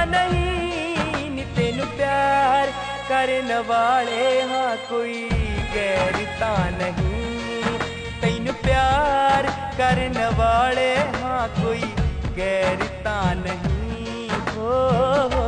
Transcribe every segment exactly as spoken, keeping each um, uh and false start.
नहीं नी तेनू प्यार करने वाले हाँ कोई गैर ता नहीं। तेनू प्यार करने वाले हाँ कोई गैर ता नहीं हो, हो।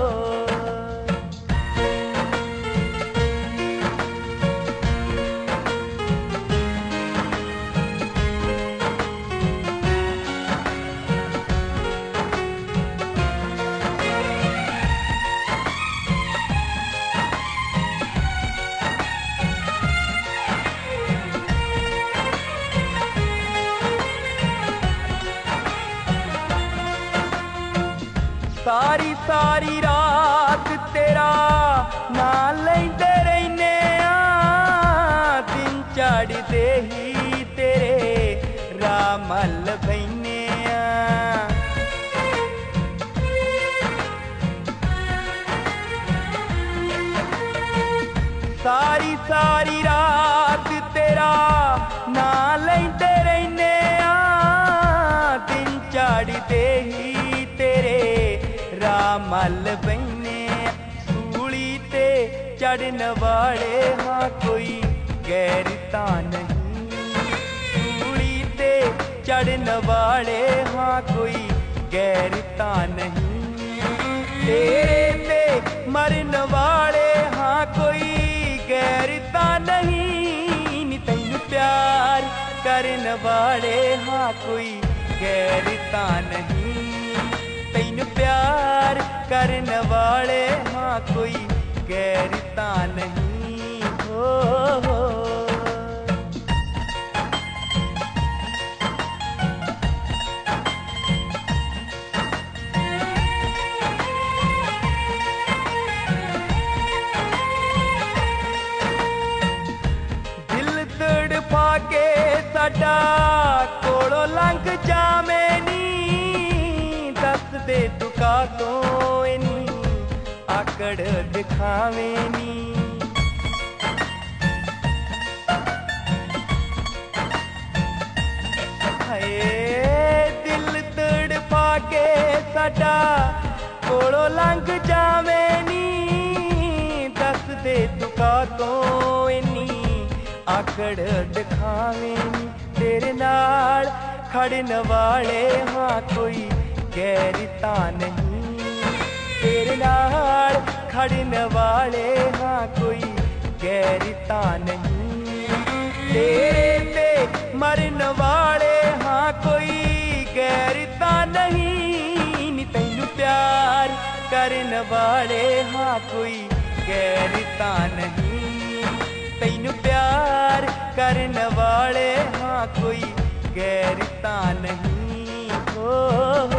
सारी सारी रात तेरा ना लेंदे रहने आ, दिन चढ़दे ही तेरे रामल बहने आ। सारी सारी रात तेरा ना लेंदे रहने आ, दिन चढ़दे ही तेरे रामल बहने। सूली ते चढ़न वाले हाँ कोई गैर ता नहीं। सूली ते चढ़न वाले हाँ कोई गैर ता नहीं। तेरे ते मरन वाले हाँ कोई गैर ता नहीं नी तैनू प्यार करन वाले हाँ कोई गैर ता नहीं। तैनू प्यार करने वाले हाँ कोई गैर ता नहीं हो, हो। दिल तड़फा के साडा कोलों लंघ जावे नी, दस दे तुका तो इनी आकड़ दिखावे नी। हाय दिल तड़फा के साडा कोलों लंघ जावे नी, दस दे तुका तो इनी आकड़ दिखावे नी। तेरे नाल खड़न वाले हाँ कोई गैर ता नहीं। तेरे नाल खड़न वाले हाँ कोई गैर ता नहीं। तेरे ते मरन वाले हाँ कोई गैर ता नहीं नी तैनू प्यार करन वाले हाँ कोई गैर ता नहीं। तैनू प्यार करन वाले हाँ कोई गैर ता नहीं हो, हो।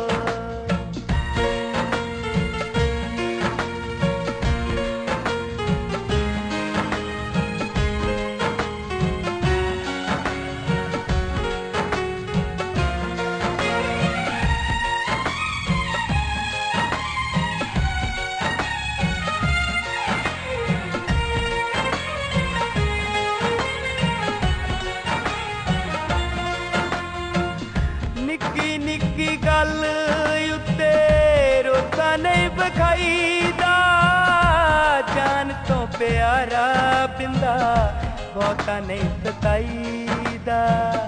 निक्की निक्की गल उत्ते रोता नहीं बखाईदा, जान तो प्यारा बिंदा बहुता नहीं सताईदा।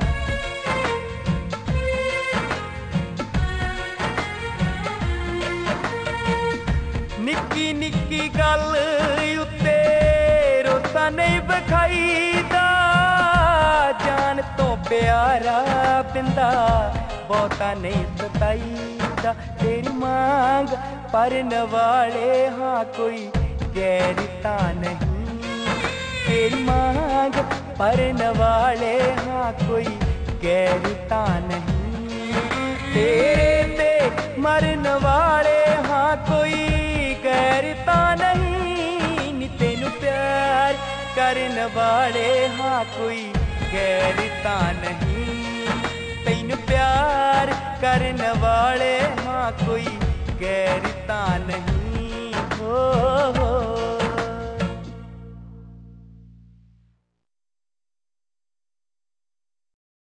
निक्की निक्की गल उत्ते रोता नहीं बखाईदा, जान तो प्यारा बिंदा बहुता नहीं सताईदा। तेरी मांग परन वाले हाँ कोई गैर ता नहीं। तेरी मांग परन वाले हाँ कोई गैर ता नहीं। तेरे ते मरन वाले हाँ कोई गैर ता नहीं नी तेनू प्यार करन वाले हाँ कोई गैर ता नहीं। तैनू प्यार करने वाले हाँ कोई